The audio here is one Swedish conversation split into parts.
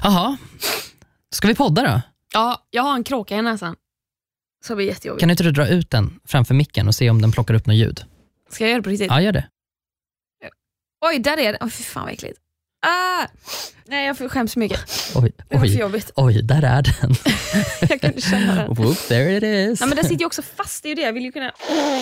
Jaha, ska vi podda då? Ja, jag har en kråka i näsan. Så det blir jättejobbigt. Kan inte du dra ut den framför micken och se om den plockar upp något ljud? Ska jag göra det på riktigt? Ja, gör det. Oj, där är det. Fy fan vad äckligt. Nej, jag skäms så mycket. Det var för jobbigt. Oj, där är den. Jag kunde känna den. Whoop, there it is. Ja, men den sitter ju också fast, det är ju det. Jag vill ju kunna...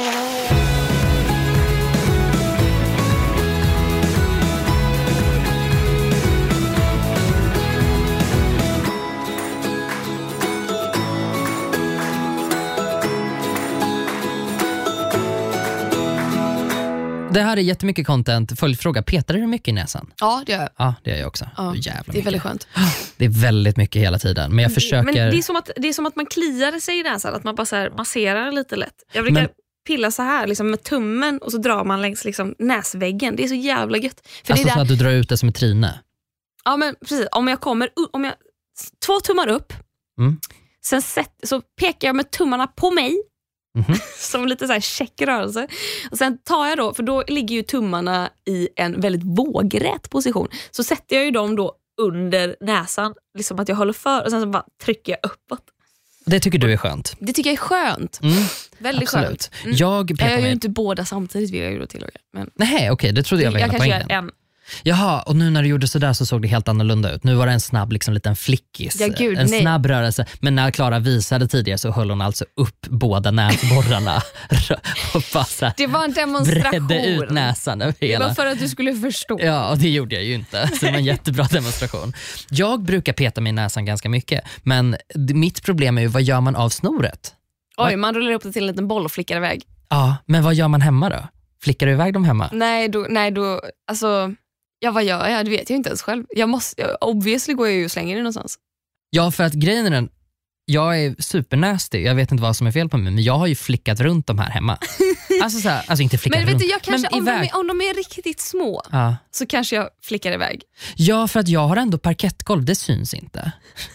Det här är jättemycket content. Följdfråga, petar du mycket i näsan? Ja, det gör jag. Ja, det gör jag också. Ja, det är väldigt skönt. Det är väldigt mycket hela tiden. Men jag försöker... Men det är som att man kliar sig i näsan. Att man bara så här masserar lite lätt. Jag brukar pilla så här liksom med tummen och så drar man längs liksom näsväggen. Det är så jävla gött. För alltså det är så att du drar ut det som ett trine? Ja, men precis. Om jag 2 tummar upp, sen så pekar jag med tummarna på mig. Som lite så här checkrörelse. Och sen tar jag då, för då ligger ju tummarna i en väldigt vågrät position. Så sätter jag ju dem då under näsan, liksom att jag håller för, och sen så bara trycker jag uppåt. Det tycker du är skönt? Det tycker jag är skönt. Väldigt absolut. Skönt. Jag gör ju inte båda samtidigt, vill jag ju då tillägga. Nej, okej, det trodde jag var hela poängen. En. Jaha, och nu när du gjorde sådär så såg det helt annorlunda ut. Nu var det en snabb liksom, liten flickis. Ja, gud, en snabb rörelse. Men när Klara visade tidigare så höll hon alltså upp båda näsborrarna. Och bara så här, det var en demonstration. Bredde ut näsan över hela. Det var för att du skulle förstå. Ja, och det gjorde jag ju inte. Så det var en jättebra demonstration. Jag brukar peta mig i näsan ganska mycket. Men mitt problem är ju, vad gör man av snoret? Oj, man rullar upp det till en liten boll och flickar iväg. Ja, men vad gör man hemma då? Flickar du iväg dem hemma? Nej, då alltså... Ja, vad gör jag? Det vet jag inte ens själv. Obviously går jag ju och slänger det någonstans. Ja, för att grejen är den, jag är supernasty. Jag vet inte vad som är fel på mig, men jag har ju flickat runt de här hemma. Alltså inte flickat runt. Men vet du, jag kanske, om de är riktigt små, så kanske jag flickar iväg. Ja, för att jag har ändå parkettgolv, det syns inte.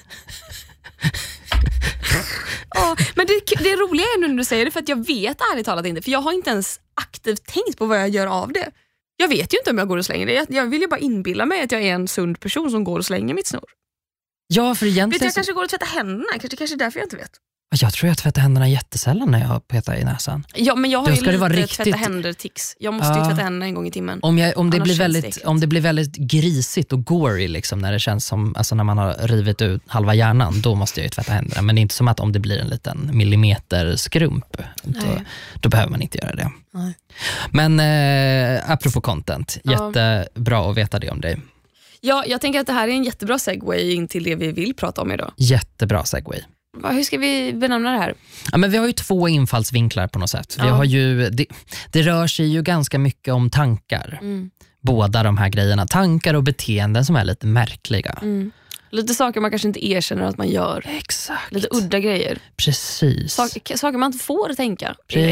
Men det roliga är nu när du säger det, för att jag vet ärligt talat inte. För jag har inte ens aktivt tänkt på vad jag gör av det. Jag vet ju inte om jag går och slänger det. Jag vill ju bara inbilla mig att jag är en sund person som går och slänger mitt snor. Ja, för egentligen... Vet du, jag kanske går och tvättar händerna. Kanske därför jag inte vet. Jag tror jag tvättar händerna jättesällan när jag petar i näsan. Ja, men jag har ju lite riktigt... tvätta händer-tics. Jag måste ju tvätta händerna en gång i timmen. Om det blir väldigt grisigt och gory liksom, när det känns som, alltså när man har rivit ut halva hjärnan, då måste jag ju tvätta händerna. Men det är inte som att om det blir en liten millimeter skrump, då behöver man inte göra det. Nej. Men apropå content, jättebra att veta det om dig. Ja, jag tänker att det här är en jättebra segway in till det vi vill prata om idag. Jättebra segway. Hur ska vi benämna det här? Ja, men vi har ju 2 infallsvinklar på något sätt. Vi har ju, det rör sig ju ganska mycket om tankar. Båda de här grejerna. Tankar och beteenden som är lite märkliga. Lite saker man kanske inte erkänner att man gör. Exakt. Lite udda grejer. Precis. Saker man inte får tänka.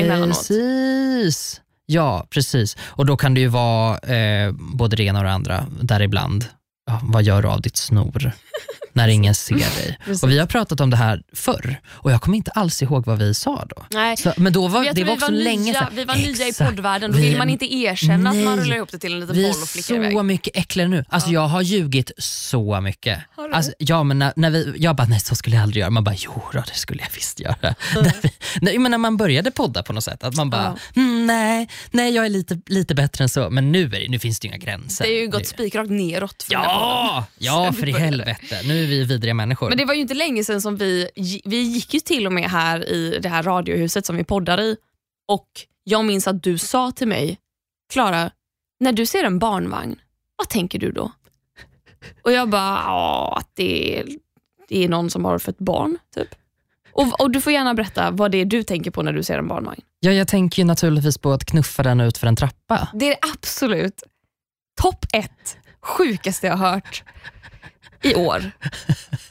Precis. Ja, precis. Och då kan det ju vara både det ena och det andra. Däribland, vad gör du av ditt snor? När ingen ser dig. Och vi har pratat om det här förr. Och jag kommer inte alls ihåg vad vi sa då. Nej. Men då var, det var också länge sedan. Vi var nya i poddvärlden. Då vill man inte erkänna att man rullar ihop det till en liten boll och flickar iväg. Vi är så mycket äckligare nu. Alltså jag har ljugit så mycket. Alltså, ja, men när jag bara, nej, så skulle jag aldrig göra. Man bara, jo då, det skulle jag visst göra. Men när man började podda på något sätt. Att man bara, nej, jag är lite bättre än så. Men nu finns det inga gränser. Det är ju gått spikrakt neråt. Ja, för i helvete. Nu är vi vidriga människor. Men det var ju inte länge sedan som vi gick ju till och med här i det här radiohuset som vi poddar i. Och jag minns att du sa till mig, Klara, när du ser en barnvagn, vad tänker du då? Och jag bara, att det är någon som har fött barn, typ. Och du får gärna berätta vad det är du tänker på när du ser en barnvagn. Ja, jag tänker ju naturligtvis på att knuffa den ut för en trappa. Det är absolut topp 1 sjukaste jag har hört i år.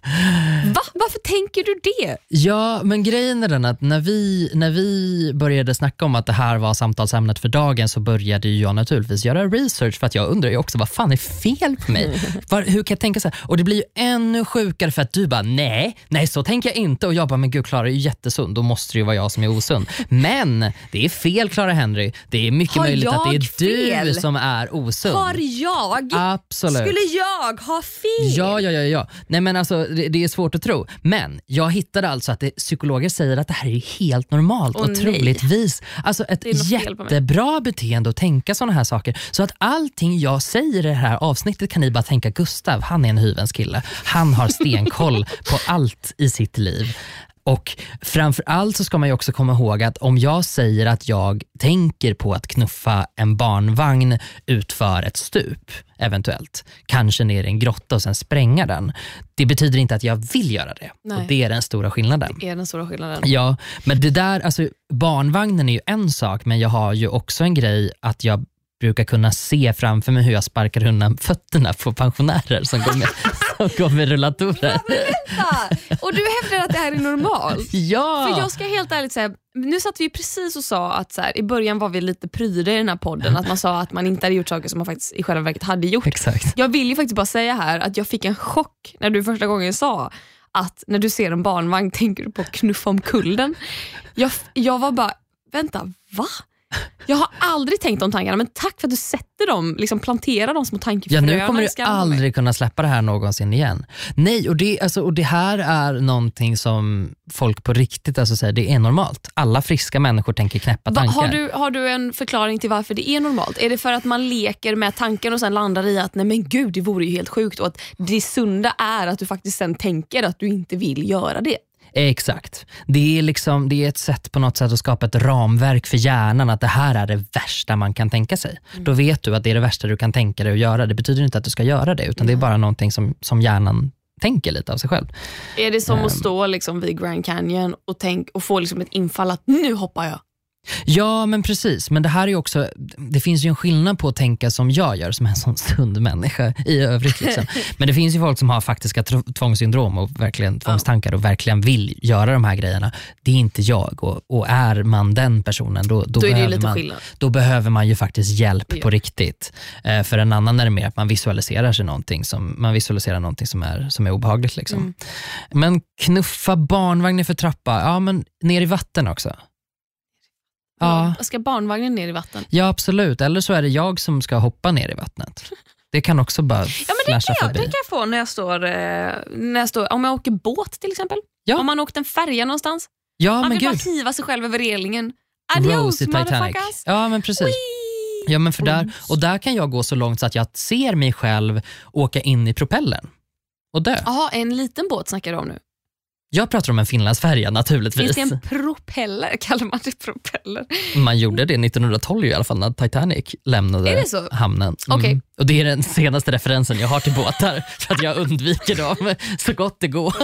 Va? Varför tänker du det? Ja, men grejen är den att när vi började snacka om att det här var samtalsämnet för dagen, så började jag naturligtvis göra research, för att jag undrar ju också vad fan är fel på mig? Hur kan jag tänka så här? Och det blir ju ännu sjukare för att du bara, nej så tänker jag inte. Och jag bara, men gud, Clara är ju jättesund, då måste det ju vara jag som är osund. Men det är fel, Clara Henry. Det är mycket möjligt att det är du som är osund. Har jag? Absolut. Skulle jag ha fel? Ja. Nej, men alltså, det är svårt att tro. Men jag hittade alltså att psykologer säger att det här är helt normalt och troligtvis alltså ett jättebra beteende att tänka sådana här saker. Så att allting jag säger i det här avsnittet kan ni bara tänka, Gustav, han är en hyvens kille. Han har stenkoll på allt i sitt liv. Och framförallt så ska man ju också komma ihåg att om jag säger att jag tänker på att knuffa en barnvagn utför ett stup, eventuellt, kanske ner i en grotta och sen spränga den, det betyder inte att jag vill göra det. Nej. Och det är den stora skillnaden. Det är den stora skillnaden. Ja, men det där, alltså barnvagnen är ju en sak, men jag har ju också en grej att jag brukar kunna se framför mig hur jag sparkar undan fötterna på pensionärer som går med rullatorer. Och du hävdar att det här är normalt? Ja! För jag ska helt ärligt säga, nu satt vi precis och sa att så här, i början var vi lite pryda i den här podden, att man sa att man inte hade gjort saker som man faktiskt i själva verket hade gjort. Exakt. Jag vill ju faktiskt bara säga här att jag fick en chock när du första gången sa att när du ser en barnvagn tänker du på att knuffa omkull den. Jag var bara, vänta, va? Jag har aldrig tänkt de tankarna, men tack för att du sätter dem, liksom planterar dem små tankefröna. Ja, nu kommer du aldrig kunna släppa det här någonsin igen. Nej, och det här är någonting som folk på riktigt alltså säger, det är normalt. Alla friska människor tänker knäppa tankar. Har du en förklaring till varför det är normalt? Är det för att man leker med tanken och sen landar i att nej men gud, det vore ju helt sjukt, och att det sunda är att du faktiskt sen tänker att du inte vill göra det? Exakt. Det är ett sätt på något sätt att skapa ett ramverk för hjärnan, att det här är det värsta man kan tänka sig. Då vet du att det är det värsta du kan tänka dig att göra. Det betyder inte att du ska göra det, utan det är bara någonting som hjärnan tänker lite av sig själv. Är det som att stå liksom vid Grand Canyon och få liksom ett infall att nu hoppar jag? Ja, men precis. Men det här är ju också, det finns ju en skillnad på att tänka som jag gör, som en sån sund människa i övrigt liksom. Men det finns ju folk som har faktiska tvångssyndrom och verkligen tvångstankar och verkligen vill göra de här grejerna. Det är inte jag, och är man den personen då är det ju lite skillnad. Då behöver man ju faktiskt hjälp på riktigt. För en annan är det mer att man visualiserar sig någonting som är obehagligt liksom. Men knuffa barnvagnen för trappa, ja, men ner i vatten också. Ja. Ska barnvagnen ner i vatten? Ja, absolut. Eller så är det jag som ska hoppa ner i vattnet. Det kan också bara flasha förbi. Det kan jag få när jag står om jag åker båt till exempel. Ja. Om man åkt en färja någonstans. Ja, man men vill gud. bara hiva sig själv över relingen. Adios, motherfuckers. Ja, men precis. Whee! Ja, men för där kan jag gå så långt så att jag ser mig själv åka in i propellern och dö. Jaha, en liten båt snackar du om nu? Jag pratar om en Finlandsfärja naturligtvis. Finns det en propeller? Kallar man det propeller? Man gjorde det 1912 i alla fall när Titanic lämnade hamnen. Okay. Och det är den senaste referensen jag har till båtar, för att jag undviker dem så gott det går.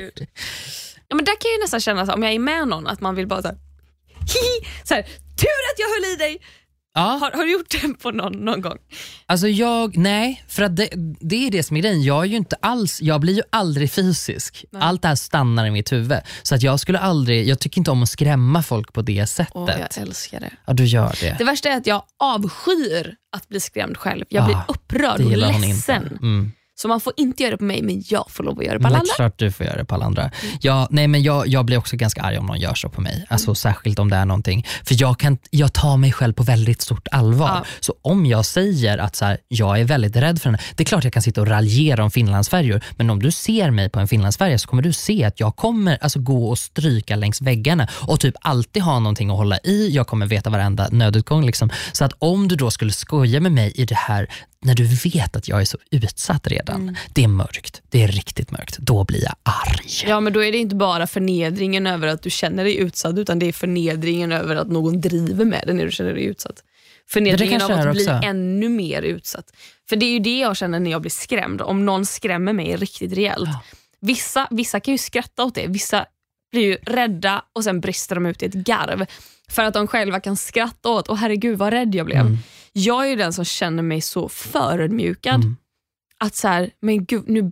Ja, men där kan jag nästan känna, om jag är med någon, att man vill bara så här, tur att jag höll i dig. Ja. Har du gjort det på någon gång? Alltså nej, för att det är det som är grejen. Jag blir ju aldrig fysisk. Nej. Allt det här stannar i mitt huvud. Så att jag tycker inte om att skrämma folk på det sättet. Jag älskar det. Ja, du gör det. Det värsta är att jag avskyr att bli skrämd själv. Jag blir upprörd och ledsen. Så man får inte göra det på mig, men jag får lov att göra det på alla andra. Klart du får göra det på alla andra. Jag blir också ganska arg om någon gör så på mig. Alltså särskilt om det är någonting. För jag tar mig själv på väldigt stort allvar. Ja. Så om jag säger att så här, jag är väldigt rädd för den. Det är klart jag kan sitta och raljera om Finlandsfärjor. Men om du ser mig på en Finlandsfärja så kommer du se att jag kommer alltså gå och stryka längs väggarna. Och typ alltid ha någonting att hålla i. Jag kommer veta varenda nödutgång liksom. Så att om du då skulle skoja med mig i det här, när du vet att jag är så utsatt redan, det är mörkt, det är riktigt mörkt, då blir jag arg. Ja, men då är det inte bara förnedringen över att du känner dig utsatt, utan det är förnedringen över att någon driver med dig när du känner dig utsatt. Förnedringen av att bli ännu mer utsatt. För det är ju det jag känner när jag blir skrämd. Om någon skrämmer mig riktigt rejält. Vissa kan ju skratta åt det, vissa blir ju rädda och sen brister de ut i ett garv. För att de själva kan skratta åt, herregud vad rädd jag blev. Jag är ju den som känner mig så förödmjukad. Att så här, men gud, nu blottar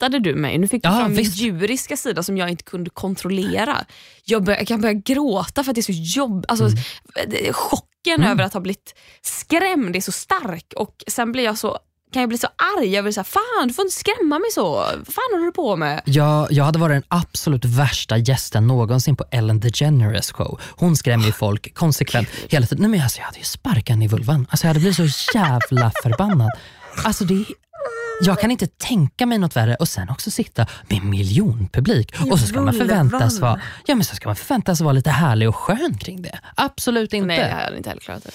stöttade du mig. Nu fick du fram min djuriska sida som jag inte kunde kontrollera. Jag kan börja gråta för att det är så jobb. Alltså, chocken över att ha blivit skrämd är så stark. Och sen blir kan jag bli så arg över så här, fan, du får inte skrämma mig så. Vad fan håller du på med? Jag hade varit den absolut värsta gästen någonsin på Ellen DeGeneres show. Hon skrämmer ju folk konsekvent hela tiden. Nej, men alltså, jag hade ju sparkat i vulvan. Alltså, jag hade blivit så jävla förbannad. Alltså, jag kan inte tänka mig något värre. Och sen också sitta med miljonpublik. Och så ska man förväntas vara... Ja, men så ska man förväntas vara lite härlig och skön kring det. Absolut inte. Nej, jag hade inte heller klarat det.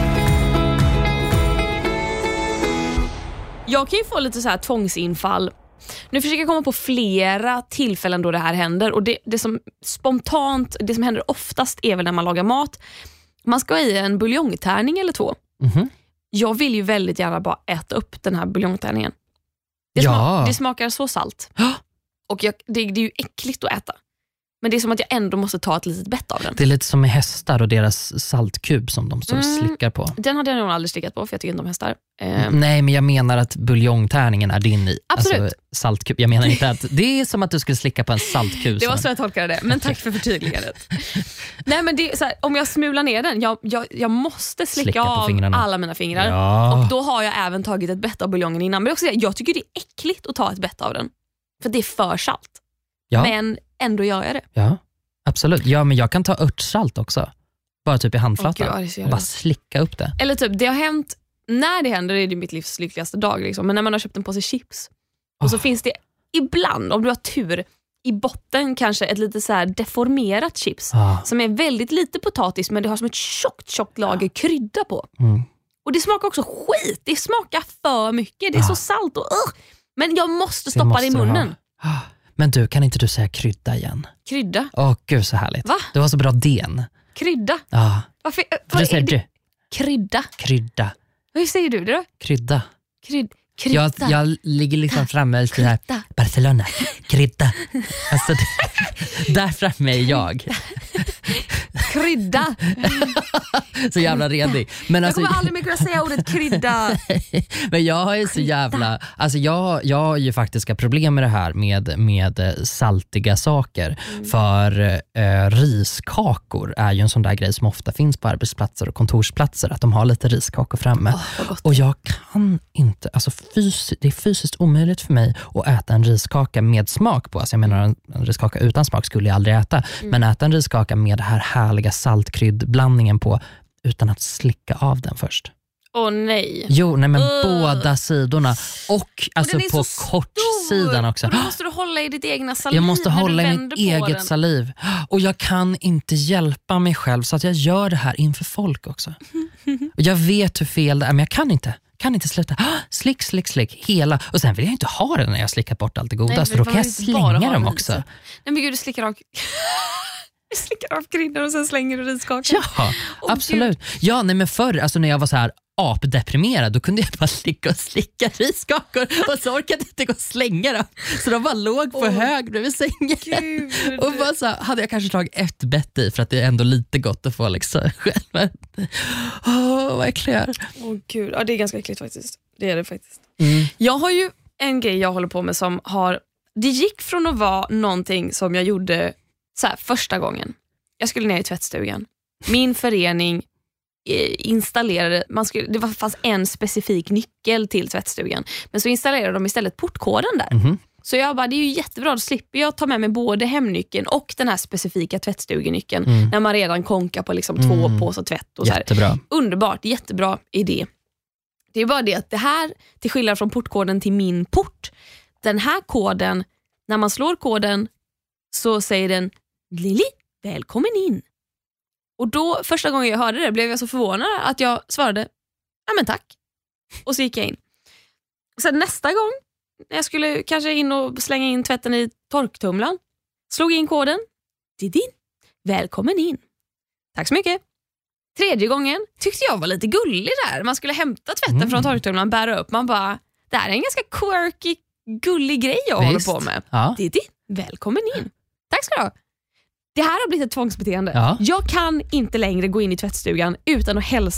Jag kan ju få lite så här tvångsinfall. Nu försöker jag komma på flera tillfällen då det här händer. Och det som spontant, det som händer oftast är väl när man lagar mat. Man ska i en buljongtärning eller 2. Mm-hmm. Jag vill ju väldigt gärna bara äta upp den här buljongtärningen. Det smakar så salt. Och det är ju äckligt att äta. Men det är som att jag ändå måste ta ett litet bett av den. Det är lite som med hästar och deras saltkub som de står och slickar på. Den hade jag nog aldrig slickat på för jag tycker inte om hästar. Nej, men jag menar att buljongtärningen är din i. Absolut. Alltså, saltkub. Jag menar inte att det är som att du skulle slicka på en saltkub. Det var så jag tolkade det, men tack för förtydligandet. Nej, men det är så här, om jag smular ner den, jag måste slicka av alla mina fingrar. Ja. Och då har jag även tagit ett bett av buljongen innan. Men också, jag tycker det är äckligt att ta ett bett av den. För det är för salt. Ja. Men ändå gör jag det. Ja, absolut. Ja, men jag kan ta örtsalt också. Bara typ i handflatan. Och bara slicka upp det. Eller typ, det har hänt, när det händer är det mitt livs lyckligaste dag. Liksom. Men när man har köpt en påse chips. Och så finns det ibland, om du har tur, i botten kanske ett lite så här deformerat chips. Som är väldigt lite potatis, men det har som ett tjockt lager krydda på. Mm. Och det smakar också skit. Det smakar för mycket. Det är så salt och men jag måste stoppa det i munnen. Men du, kan inte du säga krydda igen? Krydda? Gud så härligt. Va? Det var så bra den. Krydda? Ja. Varför? Du säger du. Krydda? Krydda. Hur säger du det då? Krydda. Krydda. Jag ligger liksom framme i det här Barcelona. Krydda. Alltså, där framme är jag. Krydda. Så jävla redig. Men jag kommer aldrig mer kunna säga ordet krydda. Men jag är så jävla... Alltså jag har ju faktiska problem med det här med saltiga saker. För riskakor är ju en sån där grej som ofta finns på arbetsplatser och kontorsplatser. Att de har lite riskakor framme. Och jag kan inte... Alltså det är fysiskt omöjligt för mig att äta en riskaka med smak på. Alltså jag menar en riskaka utan smak skulle jag aldrig äta. Men äta en riskaka med det här härliga saltkryddblandningen på utan att slicka av den först. Nej. Jo, nej, men båda sidorna. Och alltså på kortsidan också. Och då måste du hålla i ditt egna saliv. Jag måste hålla i mitt eget saliv. Och jag kan inte hjälpa mig själv så att jag gör det här inför folk också. Och jag vet hur fel det är, men jag kan inte sluta. Slick hela. Och sen vill jag inte ha det när jag slickat bort allt det goda. Nej, så då kan jag slänga dem också. Nej, men gud, du slickar av kryddan och sen slänger du riskakan. Ja, absolut. Gud. Ja, nej, men förr, alltså när jag var så här apdeprimerad, då kunde jag bara slicka riskakor och så orkade jag inte gå och slänga dem. Så de bara låg på hög bredvid sängen. Gud. Och bara så hade jag kanske tagit ett bett i för att det är ändå lite gott att få liksom själv. Vad äckligt. Gud, ja, det är ganska äckligt faktiskt. Det är det faktiskt. Jag har ju en grej jag håller på med som det gick från att vara någonting som jag gjorde så här, första gången. Jag skulle ner i tvättstugan. Min förening installerade, det fanns en specifik nyckel till tvättstugan. Men så installerade de istället portkoden där. Mm-hmm. Så jag bara, det är ju jättebra, då slipper jag ta med mig både hemnyckeln och den här specifika tvättstugenyckeln när man redan konkar på liksom 2 påsar tvätt och så här. Underbart, jättebra idé. Det är bara det att det här, till skillnad från portkoden till min port, den här koden, när man slår koden så säger den Lili, välkommen in. Och då, första gången jag hörde det blev jag så förvånad att jag svarade, ja men tack. Och så gick jag in. Sen nästa gång, när jag skulle kanske in och slänga in tvätten i torktumlaren, slog in koden, Didin, välkommen in. Tack så mycket. Tredje gången tyckte jag var lite gullig där. Man skulle hämta tvätten från torktumlaren, bära upp. Man bara, det här är en ganska quirky, gullig grej jag håller på med. Ja. Didin, välkommen in. Tack ska du ha. Det här har blivit ett tvångsbeteende. Ja. Jag kan inte längre gå in i tvättstugan utan att hälsa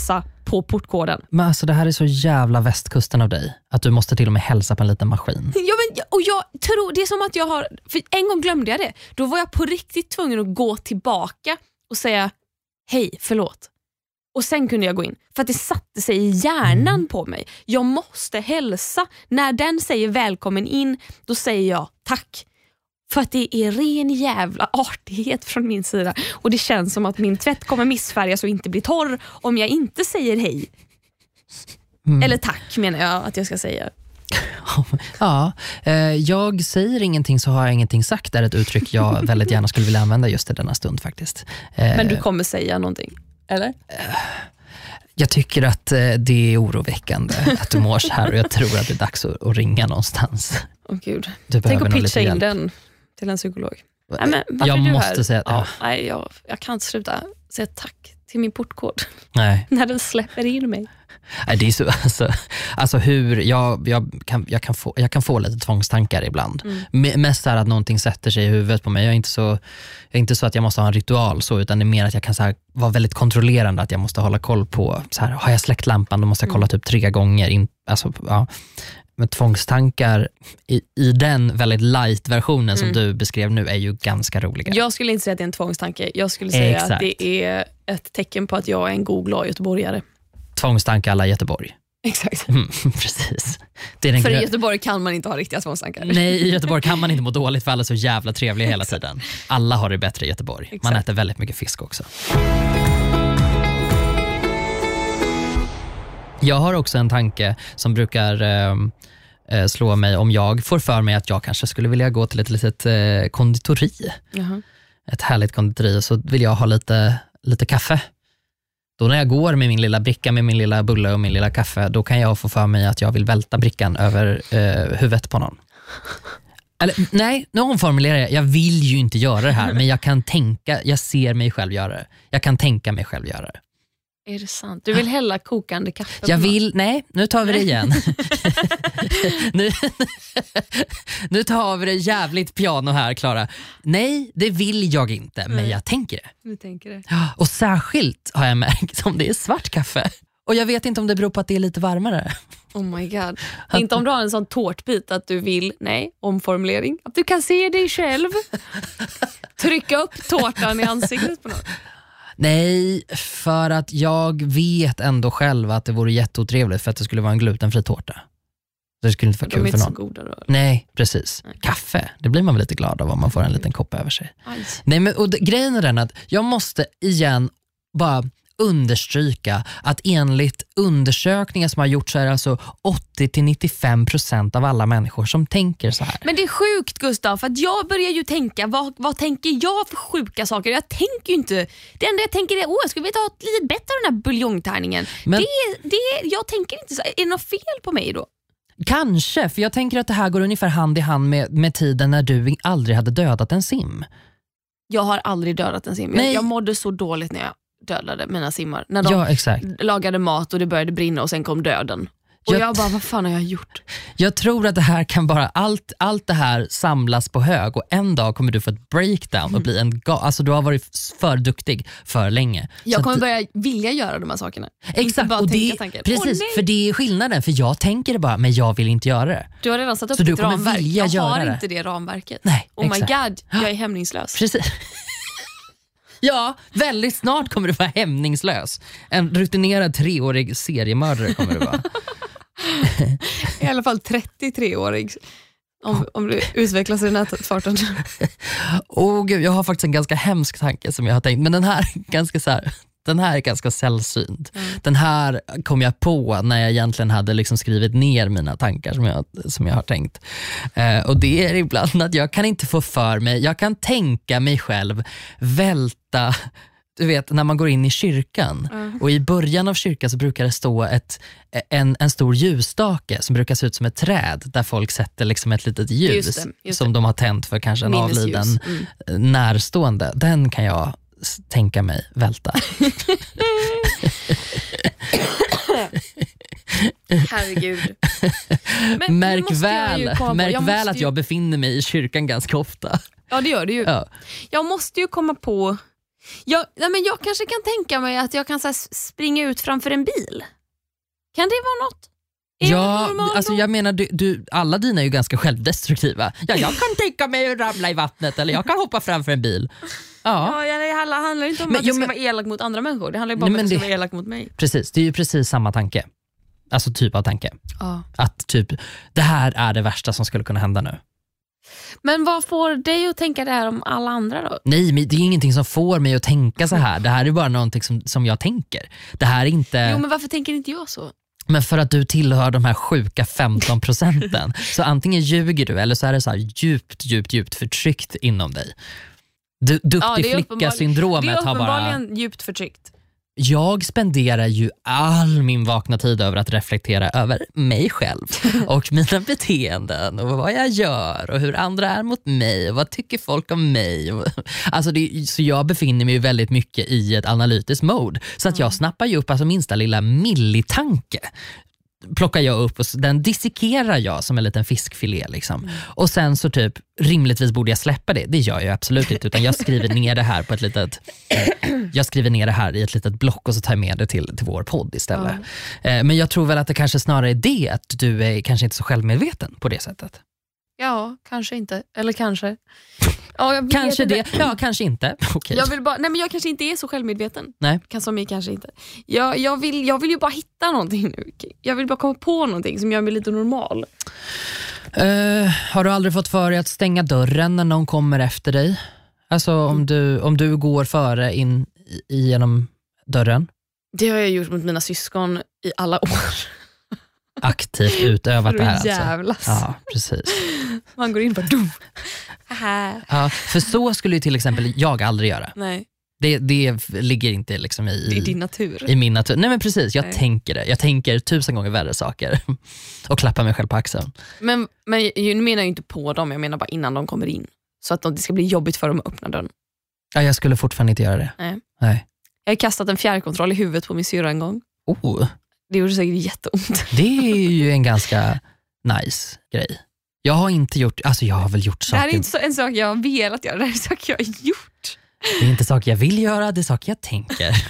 på portkoden. Men alltså det här är så jävla västkusten av dig. Att du måste till och med hälsa på en liten maskin. Ja, men, och jag tror, det är som att jag har, för en gång glömde jag det. Då var jag på riktigt tvungen att gå tillbaka och säga hej, förlåt. Och sen kunde jag gå in. För att det satte sig i hjärnan på mig. Jag måste hälsa. När den säger välkommen in, då säger jag tack. För att det är ren jävla artighet från min sida. Och det känns som att min tvätt kommer missfärgas och inte bli torr om jag inte säger hej. Eller tack menar jag att jag ska säga. Ja, jag säger ingenting så har jag ingenting sagt. Det är ett uttryck jag väldigt gärna skulle vilja använda just i denna stund faktiskt. Men du kommer säga någonting, eller? Jag tycker att det är oroväckande att du mår så här och jag tror att det är dags att ringa någonstans. Åh gud. Du Tänk att pitcha in hjälp. Den till en psykolog. Nej, men jag är du måste här? säga att... Nej, jag kan inte sluta säga tack till min portkod. Nej. När den släpper in mig. Nej, det är så, alltså hur jag kan få lite tvångstankar ibland. Mest så här att någonting sätter sig i huvudet på mig. Jag är inte så att jag måste ha en ritual så, utan det är mer att jag kan så här, vara väldigt kontrollerande, att jag måste hålla koll på så här, har jag släckt lampan då måste jag kolla typ 3 gånger alltså, ja. Men tvångstankar i den väldigt light-versionen som du beskrev nu är ju ganska roliga. Jag skulle inte säga att det är en tvångstanke. Jag skulle säga att det är ett tecken på att jag är en god glad göteborgare. Tvångstanke alla Göteborg. Exakt. Precis. Det är för i Göteborg kan man inte ha riktiga tvångstankar. Nej, i Göteborg kan man inte må dåligt för alla är så jävla trevliga hela tiden. Alla har det bättre i Göteborg. Exakt. Man äter väldigt mycket fisk också. Jag har också en tanke som brukar slå mig om jag får för mig att jag kanske skulle vilja gå till ett litet konditori. Ett härligt konditori, och så vill jag ha lite kaffe. Då när jag går med min lilla bricka, med min lilla bulle och min lilla kaffe, då kan jag få för mig att jag vill välta brickan över huvudet på någon. Eller nej, nu omformulerar jag. Jag vill ju inte göra det här, men jag ser mig själv göra det. Jag kan tänka mig själv göra det. Är det sant? Du vill hälla kokande kaffe? Nej, nu tar vi det igen. nu tar vi det jävligt piano här, Klara. Nej, det vill jag inte, men jag tänker det. Du tänker det. Och särskilt har jag märkt om det är svart kaffe. Och jag vet inte om det beror på att det är lite varmare. Oh my god. Inte om du har en sån tårtbit att du vill, omformulering. Att du kan se dig själv. Trycka upp tårtan i ansiktet på något. Nej, för att jag vet ändå själv att det vore jätteotrevligt för att det skulle vara en glutenfri tårta. Det skulle inte vara kul för någon. De är inte så goda då. Nej, precis. Kaffe, det blir man väl lite glad av om man får en liten kopp över sig. Nej, men grejen är den att jag måste igen bara understryka att enligt undersökningar som har gjorts så är det alltså 80-95% av alla människor som tänker så här. Men det är sjukt, Gustav, för att jag börjar ju tänka, vad tänker jag för sjuka saker? Jag tänker ju inte, det enda jag tänker är, jag skulle vilja ha ett lite bättre av den här buljongtärningen. Men jag tänker inte så, är det något fel på mig då? Kanske, för jag tänker att det här går ungefär hand i hand med tiden när du aldrig hade dödat en sim. Jag har aldrig dödat en sim. Jag mådde så dåligt när jag dödade mina simmar. När de lagade mat och det började brinna och sen kom döden. Och jag bara, vad fan har jag gjort? Jag tror att det här kan bara, allt det här samlas på hög och en dag kommer du få ett breakdown och bli alltså du har varit för duktig för länge. Jag kommer börja vilja göra de här sakerna. Exakt, och precis, för det är skillnaden, för jag tänker det bara, men jag vill inte göra det. Du har redan satt upp ett ramverk. Jag har inte det ramverket. Nej, oh my god, jag är hämningslös. Precis. Ja, väldigt snart kommer du vara hämningslös. En rutinerad 3-årig seriemördare kommer du vara. I alla fall 33-årig. Om du utvecklas i den här farten. Gud, jag har faktiskt en ganska hemsk tanke som jag har tänkt. Men den här är ganska sällsynt. Den här kom jag på när jag egentligen hade liksom skrivit ner mina tankar som jag har tänkt. Och det är ibland att jag kan inte få för mig, jag kan tänka mig själv välta, du vet när man går in i kyrkan och i början av kyrkan så brukar det stå en stor ljusstake som brukar se ut som ett träd där folk sätter liksom ett litet ljus just det. Som de har tänt för kanske en avliden närstående. Den kan jag tänka mig välta. Herregud. Men märk väl att jag befinner mig i kyrkan ganska ofta. Ja, det gör du ju. Ja. Jag måste ju komma på, Jag kanske kan tänka mig att jag kan så här, springa ut framför en bil. Kan det vara något? Ja, alltså jag menar du, alla dina är ju ganska självdestruktiva. Ja, jag kan tänka mig att ramla i vattnet eller jag kan hoppa framför en bil. Ja, det handlar inte om att jag ska vara elak mot andra människor. Det handlar bara om att jag ska vara elak mot mig. Precis, det är ju precis samma tanke. Alltså typ av tanke. Att typ, det här är det värsta som skulle kunna hända nu. Men vad får dig att tänka det här om alla andra då? Nej, men det är ingenting som får mig att tänka så här. Det här är bara någonting som jag tänker. Det här är inte... Jo, men varför tänker inte jag så? Men för att du tillhör de här sjuka 15%. Så antingen ljuger du eller så är det så här djupt förtryckt inom dig. Duktig flicka-syndromet har bara... Det är uppenbarligen djupt förtryckt. Jag spenderar ju all min vakna tid över att reflektera över mig själv och mina beteenden och vad jag gör och hur andra är mot mig och vad tycker folk om mig. Alltså så jag befinner mig ju väldigt mycket i ett analytiskt mode så att jag snappar ju upp alltså minsta lilla millitanke. Plockar jag upp och den dissekerar jag som en liten fiskfilé liksom. Och sen så typ rimligtvis borde jag släppa det. Det gör jag absolut inte utan jag skriver ner det här på ett litet jag skriver ner det här i ett litet block och så tar jag med det till vår podd istället. Men jag tror väl att det kanske snarare är det att du är kanske inte så självmedveten på det sättet. Ja, kanske inte. Eller kanske. Ja, jag vet kanske inte. Det. Ja, kanske inte. Okay. Jag kanske inte är så självmedveten. Nej. Kanske inte. Jag vill ju bara hitta någonting nu. Jag vill bara komma på någonting som gör mig lite normal. Har du aldrig fått för dig att stänga dörren när någon kommer efter dig? Alltså om du går före in genom dörren? Det har jag gjort mot mina syskon i alla år. Aktivt utövat det här alltså. Jävlas. Ja, precis. Man går in på dum. Ja, för så skulle ju till exempel jag aldrig göra. Nej. Det ligger inte liksom i din natur. I min natur. Nej men precis, jag tänker det. Jag tänker 1000 gånger värre saker. Och klappar mig själv på axeln. Men nu menar jag inte på dem, jag menar bara innan de kommer in. Så att det ska bli jobbigt för dem att öppna dörren. Ja, jag skulle fortfarande inte göra det. Nej. Jag har kastat en fjärrkontroll i huvudet på min syra en gång. Det gjorde säkert jätteont. Det är ju en ganska nice grej. Jag har inte gjort, alltså jag har väl gjort saker. Det här är inte en sak jag har velat göra, det här är en sak jag har gjort. Det är inte saker jag vill göra, det är saker jag tänker.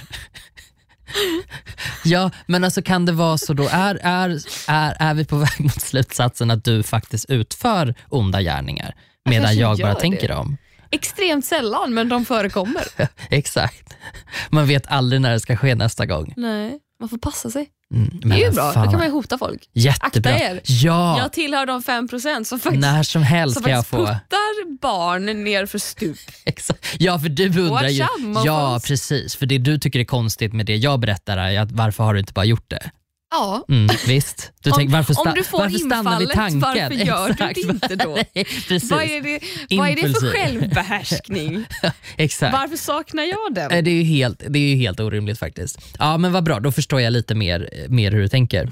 Ja, men alltså kan det vara så då, är vi på väg mot slutsatsen att du faktiskt utför onda gärningar medan jag bara tänker dem? Extremt sällan, men de förekommer. Exakt. Man vet aldrig när det ska ske nästa gång. Nej, man får passa sig. Det är ju bra, då kan man ju hota folk. Jättebra. Akta er. Ja. Jag tillhör de 5% som faktiskt, när som helst kan jag få puttar barn ner för stup. Exakt. Ja, för du undrar ju. Ja, precis. För det du tycker är konstigt med det jag berättar är att varför har du inte bara gjort det? Ja. Visst. Du tänker, om du får infallet, varför gör du det inte då? Nej, precis. Vad är det för självbehärskning? Exakt. Varför saknar jag den? Det är ju helt orimligt faktiskt. Ja, men vad bra. Då förstår jag lite mer hur du tänker.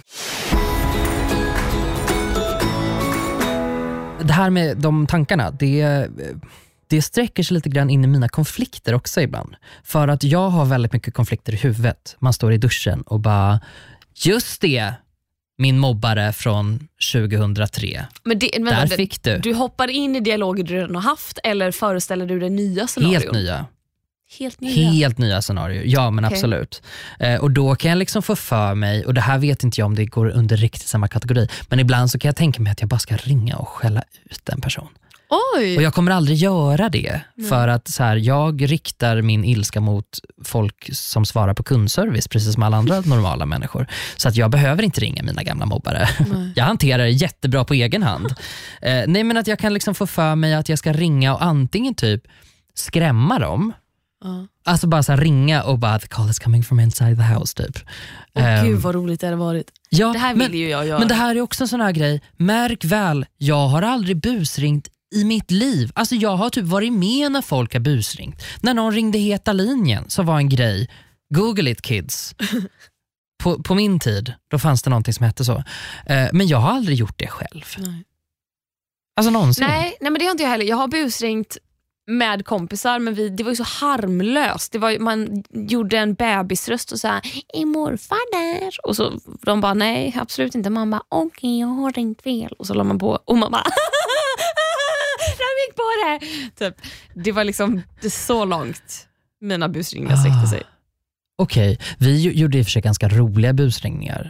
Det här med de tankarna, det sträcker sig lite grann in i mina konflikter också ibland. För att jag har väldigt mycket konflikter i huvudet. Man står i duschen och bara, just det, min mobbare från 2003. Där fick du. Du hoppar in i dialoger du redan har haft eller föreställer du dig nya scenarion? Helt nya scenarier. Ja, men okay. Absolut. Och då kan jag liksom få för mig, och det här vet inte jag om det går under riktigt samma kategori, men ibland så kan jag tänka mig att jag bara ska ringa och skälla ut en person. Oj. Och jag kommer aldrig göra det för att så här, jag riktar min ilska mot folk som svarar på kundservice precis som alla andra normala människor. Så att jag behöver inte ringa mina gamla mobbare. Jag hanterar det jättebra på egen hand. Nej, men att jag kan liksom få för mig att jag ska ringa och antingen typ skrämma dem. Alltså bara så här, ringa och bara the call is coming from inside the house typ. Gud vad roligt det hade varit. Ja, det här vill ju jag göra. Men det här är också en sån här grej. Märk väl, jag har aldrig busringt i mitt liv. Alltså jag har typ varit med när folk har busringt. När någon ringde heta linjen så var en grej. Google it kids. På min tid, då fanns det någonting som hette så. Men jag har aldrig gjort det själv. Nej. Alltså någonsin. Nej, men det har inte jag heller. Jag har busringt med kompisar, men det var ju så harmlöst. Man gjorde en bebisröst och så här, är morfar där? Och så de bara, nej, absolut inte. Man bara, okej, jag har ringt fel. Och så la man på, och man bara, jag gick på det. Typ, det var liksom så långt. mina busringningar sträckte sig. Okej, vi gjorde i och för sig ganska roliga busringningar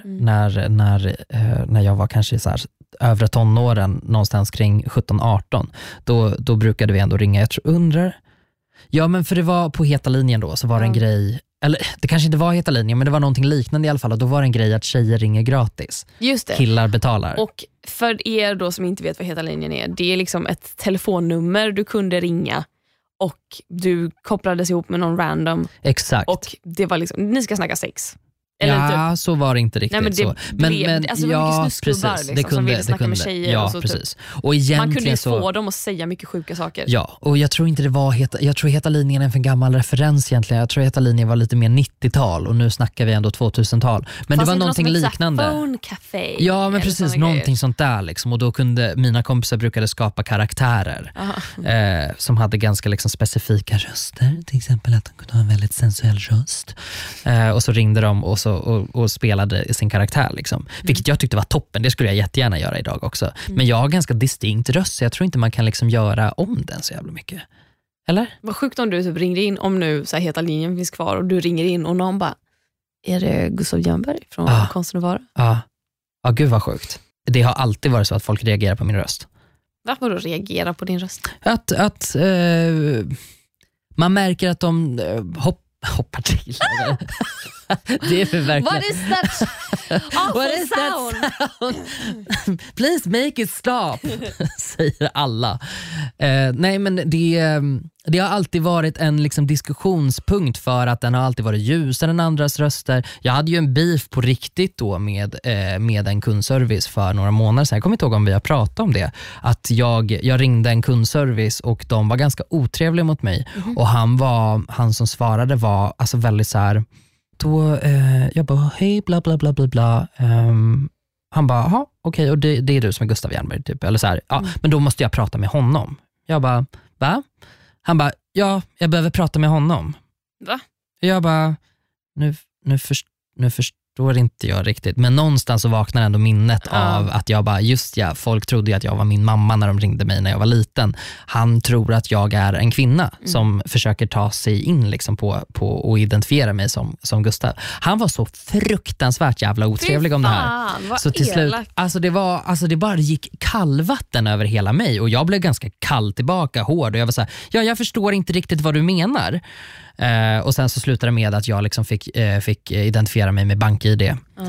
när jag var kanske så här övre tonåren, någonstans kring 17-18. Då brukade vi ändå ringa, ja men för det var på Heta linjen då, så var det en grej, eller det kanske inte var Heta linjen, men det var någonting liknande i alla fall, och då var det en grej att tjejer ringer gratis. Just det. Killar betalar. Och för er då som inte vet vad Heta linjen är, det är liksom ett telefonnummer du kunde ringa och du kopplades ihop med någon random. Exakt. Och det var liksom, ni ska snacka sex. Eller typ. Så var det inte riktigt. Nej, men alltså, det var mycket snuskgubbar liksom, det som ville snacka med tjejer. Ja, och så, precis. Typ. Och Man kunde ju få dem att säga mycket sjuka saker. Ja, och jag tror inte det var jag tror Heta linjen är en för gammal referens egentligen. Jag tror Heta linjen var lite mer 90-tal och nu snackar vi ändå 2000-tal. Men det var någonting liknande. Phone café. Ja, men precis, någonting sånt där liksom. Och då kunde mina kompisar brukade skapa karaktärer som hade ganska liksom specifika röster. Till exempel att de kunde ha en väldigt sensuell röst. Och så ringde de och spelade sin karaktär liksom. Vilket jag tyckte var toppen. Det skulle jag jättegärna göra idag också. Men jag har ganska distinkt röst, så jag tror inte man kan liksom göra om den så jävla mycket. Eller? Vad sjukt om du typ ringde in, om nu så här Heta linjen finns kvar och du ringer in och någon bara, är det Gustav Jönberg från Konsten att vara? Ja, gud vad sjukt. Det har alltid varit så att folk reagerar på min röst. Varför då reagera på din röst? Att man märker att de hoppar till. Det är för verkligen. What is that? What is that sound? Please make it stop, säger alla. Nej, men det har alltid varit en liksom diskussionspunkt, för att den har alltid varit ljusare än andras röster. Jag hade ju en beef på riktigt då med en kundservice för några månader sedan. Jag kommer inte ihåg om vi har pratat om det. Att jag ringde en kundservice och de var ganska otrevliga mot mig. Och han som svarade var alltså väldigt så här. Då jag bara, hej bla bla bla bla bla. Han bara, jaha, okej, och det är du som är Gustav Jernberg typ. Eller så här, ja, men då måste jag prata med honom. Jag bara, va? Han bara, ja, jag behöver prata med honom. Va? Jag bara, nu förstår inte jag riktigt. Men någonstans så vaknar ändå minnet av att jag bara, just ja, folk trodde ju att jag var min mamma när de ringde mig när jag var liten. Han tror att jag är en kvinna som försöker ta sig in liksom på och identifiera mig som Gustav. Han var så fruktansvärt jävla otrevlig om det här. Så till slut, det bara gick kallvatten över hela mig, och jag blev ganska kall tillbaka, hård, och jag var så här, jag förstår inte riktigt vad du menar. Och sen så slutade det med att jag liksom fick identifiera mig med BankID.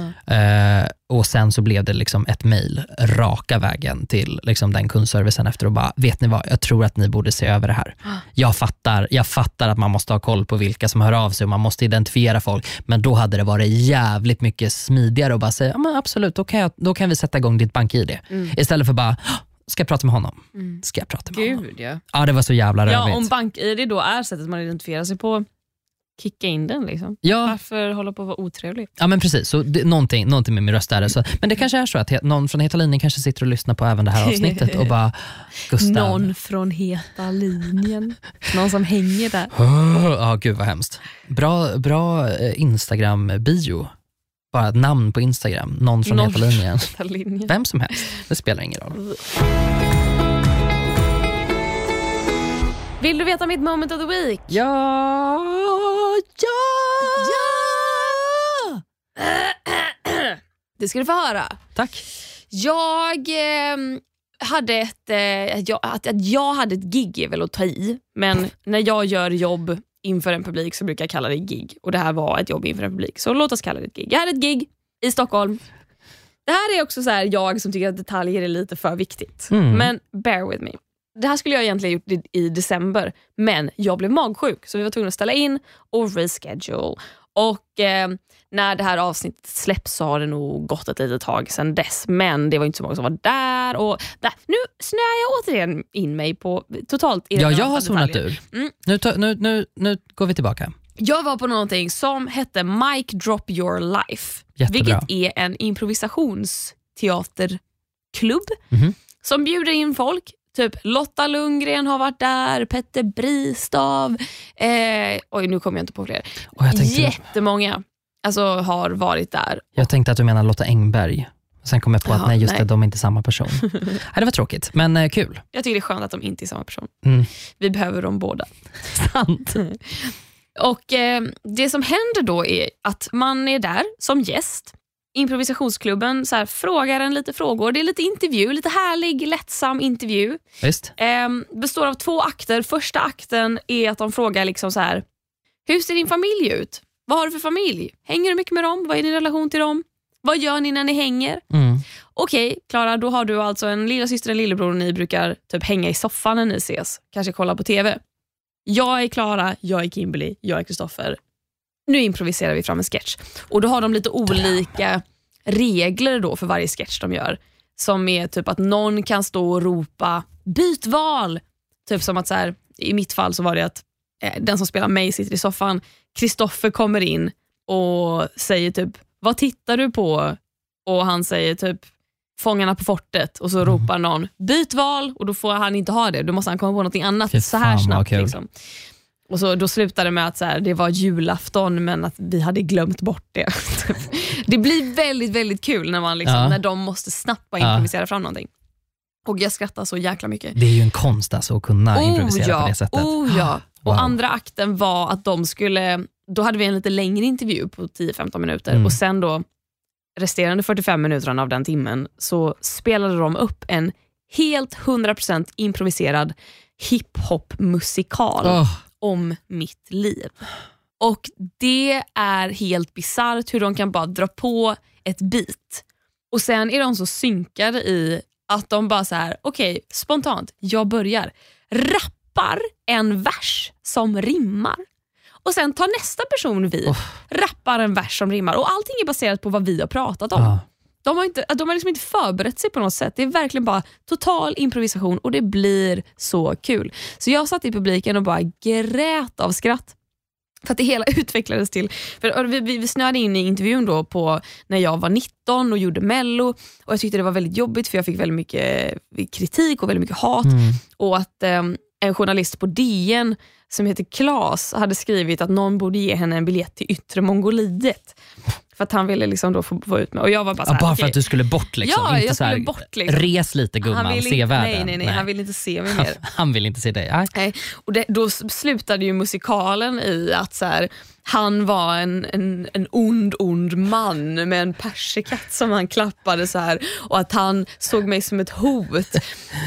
Och sen så blev det liksom ett mejl raka vägen till liksom den kundservicen efter, och bara, vet ni vad, jag tror att ni borde se över det här. Jag fattar att man måste ha koll på vilka som hör av sig och man måste identifiera folk, men då hade det varit jävligt mycket smidigare att bara säga, ja men absolut, då kan vi sätta igång ditt BankID. Istället för bara, ska jag prata med honom? Ska jag prata med honom? Ja. Ja, det var så jävla rövigt. Ja, om BankID då är sättet man identifierar sig på, kicka in den liksom. Ja. Varför hålla på att vara otrevlig? Ja, men precis, så någonting med min röst är det. Så, men det kanske är så att någon från Heta linjen kanske sitter och lyssnar på även det här avsnittet och bara, Gustav. Någon från Heta linjen. Någon som hänger där. Ja, gud vad hemskt. Bra Instagram-bio. Bara ett namn på Instagram. Någon från Heta linjen. Vem som helst. Det spelar ingen roll. Vill du veta mitt moment of the week? Ja. Det ska du få höra. Tack. Jag hade jag hade ett gig är väl att ta i. Men när jag gör jobb inför en publik så brukar jag kalla det gig. Och det här var ett jobb inför en publik. Så låt oss kalla det ett gig. Jag hade ett gig i Stockholm. Det här är också så här, jag som tycker att detaljer är lite för viktigt. Men bear with me. Det här skulle jag egentligen gjort i december, men jag blev magsjuk så vi var tvungna att ställa in och reschedule. Och när det här avsnittet släpps så har det nog gått ett litet tag sedan dess, men det var inte så många som var där. Och nu snöar jag återigen in mig på totalt irrelevanta jag har zonat ur. Nu går vi tillbaka. Jag var på någonting som hette Mic Drop Your Life. Jättebra. Vilket är en improvisationsteaterklubb som bjuder in folk. Typ Lotta Lundgren har varit där, Petter Bristav, nu kommer jag inte på fler. Jättemånga har varit där. Jag tänkte att du menar Lotta Engberg. Sen kom jag på att nej. De är inte samma person. Det var tråkigt, men kul. Jag tycker det är skönt att de inte är samma person. Vi behöver dem båda. Sant. Och det som händer då är att man är där som gäst. Improvisationsklubben så här, frågar en lite frågor. Det är lite intervju, lite härlig, lättsam intervju. Visst. Består av 2 akter. Första akten är att de frågar liksom så här: hur ser din familj ut? Vad har du för familj? Hänger du mycket med dem? Vad är din relation till dem? Vad gör ni när ni hänger? Okej, Klara, då har du alltså en lilla syster och en lillebror och ni brukar typ hänga i soffan när ni ses. Kanske kolla på tv. Jag är Klara, jag är Kimberly, jag är Kristoffer. Nu improviserar vi fram en sketch. Och då har de lite olika regler då för varje sketch de gör. Som är typ att någon kan stå och ropa byt val. Typ som att så här, i mitt fall så var det att den som spelar mig sitter i soffan. Kristoffer kommer in och säger typ, vad tittar du på? Och han säger typ Fångarna på fortet. Och så ropar någon byt val. Och då får han inte ha det. Då måste han komma på något annat så här snabbt liksom. Och så då slutade det med att så här, det var julafton men att vi hade glömt bort det. Det blir väldigt, väldigt kul när man liksom, när de måste snabbt improvisera fram någonting. Och jag skrattar så jäkla mycket. Det är ju en konst alltså att kunna improvisera på det sättet. Wow. Och andra akten var att de skulle, då hade vi en lite längre intervju på 10-15 minuter och sen då resterande 45 minuter av den timmen så spelade de upp en helt 100% improviserad hiphop-musikal om mitt liv. Och det är helt bizarrt hur de kan bara dra på ett beat. Och sen är de så synkade i att de bara så här: okej, spontant, jag börjar. Rappar en vers som rimmar. Och sen tar nästa person vid, rappar en vers som rimmar. Och allting är baserat på vad vi har pratat om. De har liksom inte förberett sig på något sätt. Det är verkligen bara total improvisation och det blir så kul. Så jag satt i publiken och bara grät av skratt. För att det hela utvecklades till, för vi snöade in i intervjun då på när jag var 19 och gjorde Mello, och jag tyckte det var väldigt jobbigt för jag fick väldigt mycket kritik och väldigt mycket hat och att en journalist på DN som heter Klas hade skrivit att någon borde ge henne en biljett till Yttre Mongoliet. För att han ville liksom då få ut mig. Och jag var bara så här, bara för att du skulle bort liksom. Ja, inte jag så här, skulle bort liksom. Res lite gumman, se världen. Nej, han ville inte se mig mer. Han vill inte se dig. Nej. Och då slutade ju musikalen i att så här, han var en ond man med en persikatt som han klappade så här, och att han såg mig som ett hot.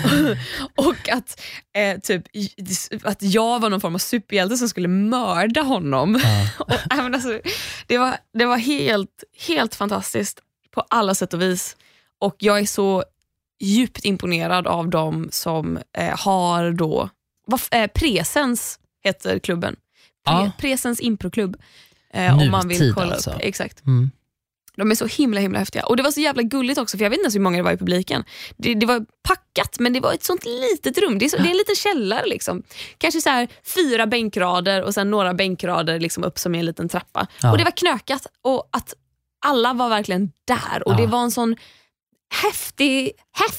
Och att typ att jag var någon form av superhjälte som skulle mörda honom. Och, alltså, det var helt fantastiskt på alla sätt och vis. Och jag är så djupt imponerad av dem som har då Presens heter klubben. Presens improklubb. Om man vill kolla alltså. upp. Exakt. De är så himla häftiga. Och det var så jävla gulligt också, för jag vet inte ens hur många det var i publiken. Det var packat, men det var ett sånt litet rum. Det är en liten källare liksom. Kanske så här 4 bänkrader och sen några bänkrader liksom upp som en liten trappa. Och det var knökat, och att alla var verkligen där. Och det var en sån häftig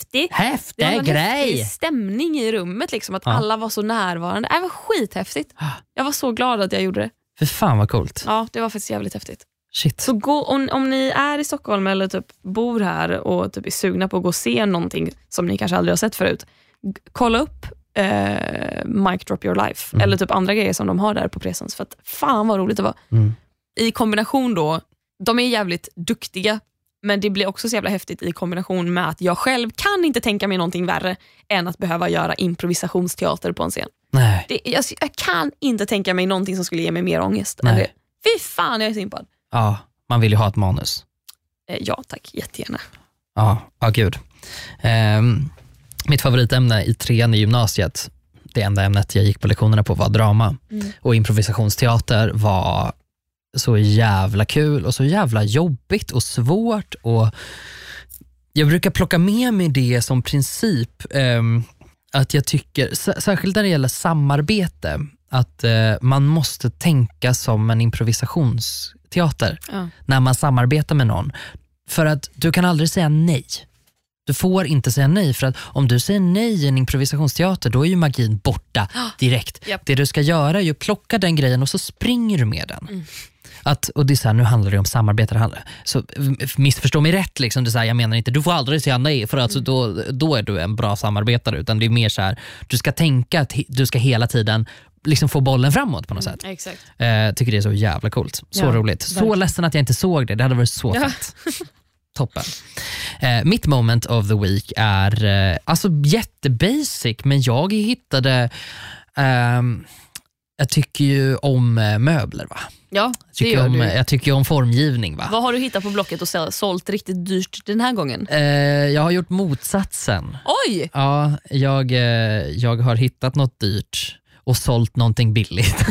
grej. Stämning i rummet liksom, att alla var så närvarande. Det var skithäftigt. Jag var så glad att jag gjorde det. För fan vad coolt. Ja, det var faktiskt jävligt häftigt. Shit. Så gå, om ni är i Stockholm eller typ bor här och typ är sugna på att gå och se någonting som ni kanske aldrig har sett förut, kolla upp Mic Drop Your Life eller typ andra grejer som de har där på Presens, för att fan vad roligt det var. I kombination då, de är jävligt duktiga, men det blir också så jävla häftigt i kombination med att jag själv kan inte tänka mig någonting värre än att behöva göra improvisationsteater på en scen. Nej. Jag kan inte tänka mig någonting som skulle ge mig mer ångest än det. Fy fan, jag är så impad. Ja, man vill ju ha ett manus. Ja tack, jättegärna. Ja, gud. Mitt favoritämne i 3:an i gymnasiet, det enda ämnet jag gick på lektionerna på, var drama. Och improvisationsteater var så jävla kul och så jävla jobbigt och svårt. Och jag brukar plocka med mig det som princip, att jag tycker, särskilt när det gäller samarbete, att man måste tänka som en improvisationsteater när man samarbetar med någon. För att du kan aldrig säga nej. Du får inte säga nej, för att om du säger nej i en improvisationsteater, då är ju magin borta direkt. Det du ska göra är ju plocka den grejen och så springer du med den. Och det är så här, nu handlar det om samarbete. Så missförstå mig rätt liksom, det är så här, jag menar inte, du får aldrig säga nej, för att då är du en bra samarbetare, utan det är mer så här, du ska tänka att du ska hela tiden liksom få bollen framåt på något sätt. Exakt. Tycker det är så jävla coolt. Så roligt. Så verkligen. ledsen att jag inte såg det. Det hade varit så fett. Toppen. Mitt moment of the week är alltså jättebasic, men jag hittade jag tycker ju om möbler, va? Ja, det gör du. Jag tycker om formgivning, va? Vad har du hittat på Blocket och sålt riktigt dyrt den här gången? Jag har gjort motsatsen. Oj! Ja, jag har hittat något dyrt och sålt någonting billigt.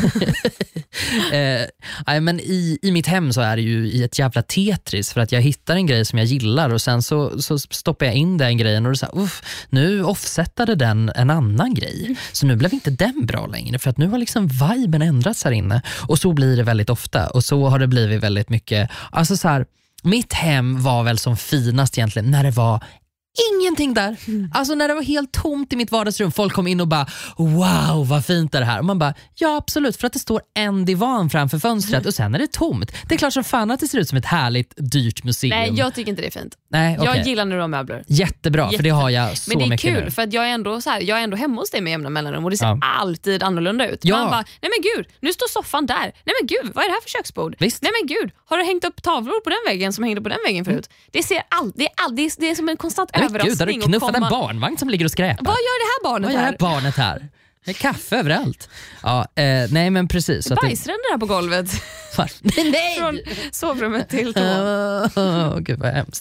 Men i mitt hem så är det ju i ett jävla Tetris, för att jag hittar en grej som jag gillar och sen så stoppar jag in den grejen och så här, nu offsetade den en annan grej. Så nu blev inte den bra längre, för att nu har liksom viben ändrats här inne. Och så blir det väldigt ofta, och så har det blivit väldigt mycket. Alltså så här, mitt hem var väl som finast egentligen när det var ingenting där. Alltså när det var helt tomt i mitt vardagsrum. Folk kom in och bara, wow vad fint är det här. Och man bara, ja absolut, för att det står en divan framför fönstret och sen är det tomt. Det är klart som fan att det ser ut som ett härligt dyrt museum. Nej, jag tycker inte det är fint. Nej, okay. Jag gillar när du har möbler. Jättebra, för det har jag så mycket. Men det är kul nu. För att jag är ändå så här, jag är ändå hemma hos dig med jämna mellanrum och det ser alltid annorlunda ut. Ja. Man bara, nej men gud, nu står soffan där. Nej men gud, vad är det här för köksbord? Visst. Nej men gud, har du hängt upp tavlor på den väggen som hängde på den väggen förut? Det ser det är som en konstant överraskning. Gud, har du knuffat en barnvagn som ligger och skräpar? Vad gör det här barnet Vad här? gör barnet här? Det är kaffe överallt. Ja, nej men precis. Bajsränder här på golvet. Nej! Från sovrummet till toan. Gud vad hemskt.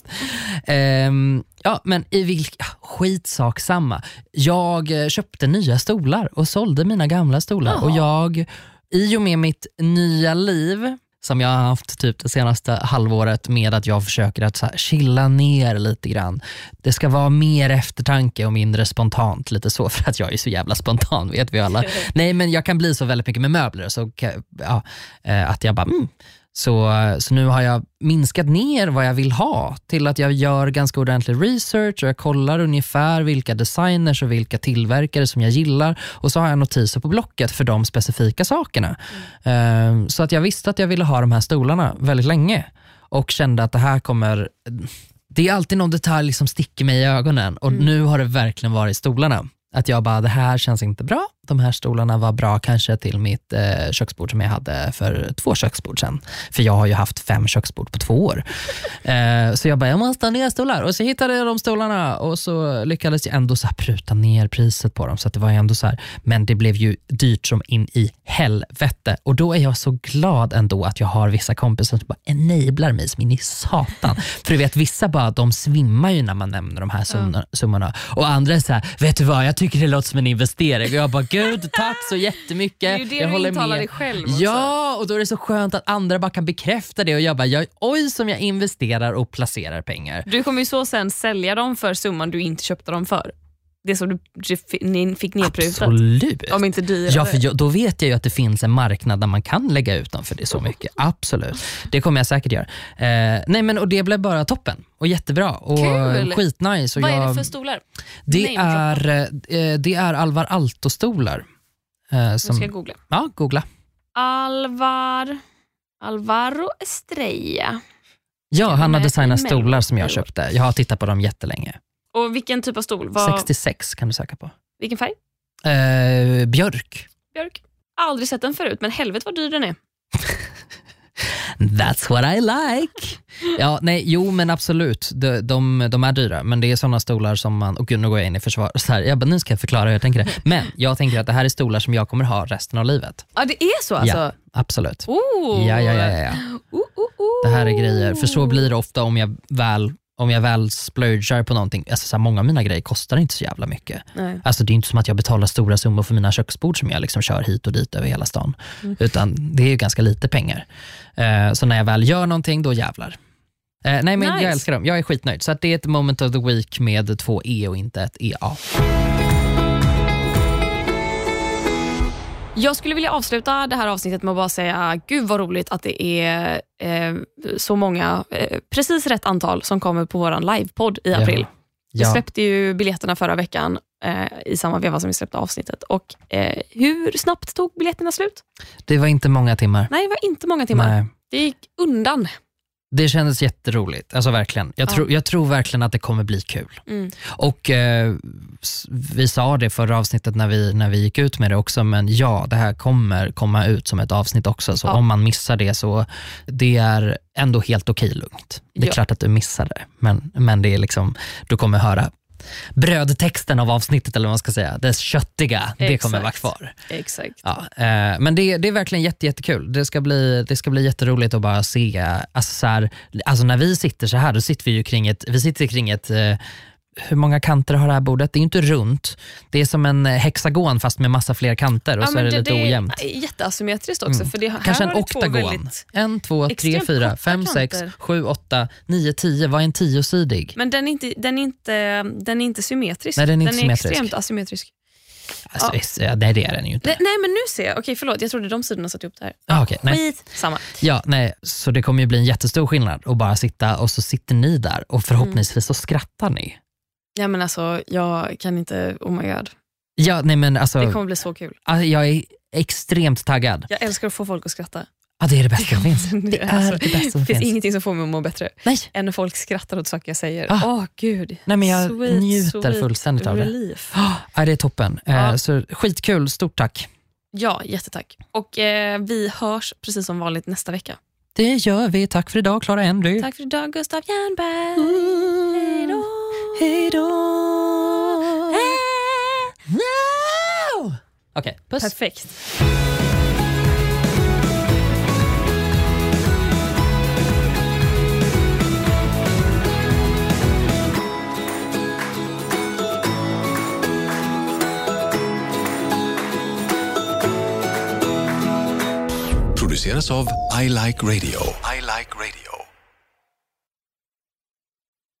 Ja, men skitsak samma. Jag köpte nya stolar och sålde mina gamla stolar. Jaha. Och jag, i och med mitt nya liv som jag har haft typ det senaste halvåret, med att jag försöker att så här chilla ner lite grann. Det ska vara mer eftertanke och mindre spontant, lite så, för att jag är så jävla spontan, vet vi alla. Nej, men jag kan bli så väldigt mycket med möbler, så att jag bara Så nu har jag minskat ner vad jag vill ha till att jag gör ganska ordentlig research och jag kollar ungefär vilka designers och vilka tillverkare som jag gillar, och så har jag notiser på Blocket för de specifika sakerna. Så att jag visste att jag ville ha de här stolarna väldigt länge och kände att det här kommer... Det är alltid någon detalj som sticker mig i ögonen, och nu har det verkligen varit stolarna. Att jag bara, det här känns inte bra. De här stolarna var bra kanske till mitt köksbord som jag hade för 2 köksbord sedan. För jag har ju haft 5 köksbord på 2 år. Så jag bara, jag måste ha nya stolar. Och så hittade jag de stolarna och så lyckades jag ändå så här pruta ner priset på dem. Så att det var ändå så här, men det blev ju dyrt som in i helvete. Och då är jag så glad ändå att jag har vissa kompisar som bara enablar mig som in i satan. För du vet, vissa bara, de svimmar ju när man nämner de här summorna. Och andra är så här, vet du vad, jag tycker det låter som en investering. Och jag bara, gud, tack så jättemycket. Det är ju det jag du intalar dig själv också. Ja, och då är det så skönt att andra bara kan bekräfta det. Och jag bara, oj som jag investerar och placerar pengar. Du kommer ju så sen sälja dem för summan du inte köpte dem för. Det som du fick nedprutat. Absolut. Om inte dyrare. Ja, för då vet jag ju att det finns en marknad där man kan lägga ut dem för det så mycket. Absolut. Det kommer jag säkert göra. Nej, men och det blev bara toppen. Och jättebra. Och kul. Skitnice. Och vad är det för stolar? Det är Alvar Aalto-stolar. Nu ska jag googla. Ja, googla. Alvaro Estrella. Ja, han har designat stolar som jag köpte. Jag har tittat på dem jättelänge. Och vilken typ av stol? 66 kan du söka på. Vilken färg? Björk. Björk. Aldrig sett den förut, men helvete vad dyr den är. That's what I like. Ja, nej, jo men absolut. De är dyra, men det är sådana stolar som man... Och gud, nu går jag in i försvar. Så här, jag bara, nu ska jag förklara hur jag tänker det. Men jag tänker att det här är stolar som jag kommer ha resten av livet. Ja, det är så alltså? Ja, absolut. Ja. Det här är grejer. För så blir det ofta om jag väl splurgar på någonting. Alltså, så här, många av mina grejer kostar inte så jävla mycket. Nej. Alltså, det är inte som att jag betalar stora summor för mina köksbord som jag liksom kör hit och dit över hela stan. Utan det är ju ganska lite pengar. Så när jag väl gör någonting, då jävlar. Nej, men nice. Jag älskar dem. Jag är skitnöjd. Så att det är ett moment of the week med 2 E och inte ett EA. Jag skulle vilja avsluta det här avsnittet med att bara säga, gud vad roligt att det är så många, precis rätt antal som kommer på våran livepodd i april. Vi släppte ju biljetterna förra veckan i samma veva som vi släppte avsnittet. Och hur snabbt tog biljetterna slut? Det var inte många timmar. Nej, det var inte många timmar. Nej. Det gick undan. Det kändes jätteroligt, alltså verkligen. Jag tror verkligen att det kommer bli kul. Och vi sa det förra avsnittet när vi gick ut med det också, men ja, det här kommer komma ut som ett avsnitt också, så om man missar det så det är ändå helt okej lugnt. Det är klart att du missar det, men det är liksom, du kommer höra brödtexten av avsnittet, eller vad man ska säga, det köttiga, det kommer vara kvar. Exakt. Ja, men det är verkligen jättekul. Det ska bli jätteroligt att bara se, alltså när vi sitter så här, då sitter vi ju kring ett hur många kanter har det här bordet? Det är ju inte runt. Det är som en hexagon fast med massa fler kanter, och så är det lite ojämnt. Det är jätteasymmetriskt också, för det här kanske en har oktagon. 1, 2, 3, 4, 5, 6, 7, 8, 9, 10. Vad är en 10-sidig? Men den är inte symmetrisk. Nej, den är inte den är symmetrisk. Extremt asymmetrisk. Alltså, nej, det är den ju inte. Nej, men nu ser jag. Okej, förlåt. Jag trodde de sidorna satt upp det här. Okay, nej. Skit, samma. Ja, nej, så det kommer ju bli en jättestor skillnad att bara sitta, och så sitter ni där och förhoppningsvis så skrattar ni. Ja, men alltså, jag kan inte, oh my god. Ja, nej, men alltså, det kommer bli så kul. Alltså, jag är extremt taggad. Jag älskar att få folk att skratta. Ja, det är det bästa som finns. Det är det bästa som finns. Det finns ingenting som får mig att må bättre än när folk skrattar åt saker jag säger. Gud. Nej, men jag njuter fullständigt av det. Ja, det är toppen. Så skitkul, stort tack. Ja, jättetack. Och vi hörs precis som vanligt nästa vecka. Det gör vi. Tack för idag, Clara Henry. Tack för idag, Gustav Jernberg. Hej då. Hej då. Okej, puss. Perfekt. Produceras av I Like Radio. I Like Radio.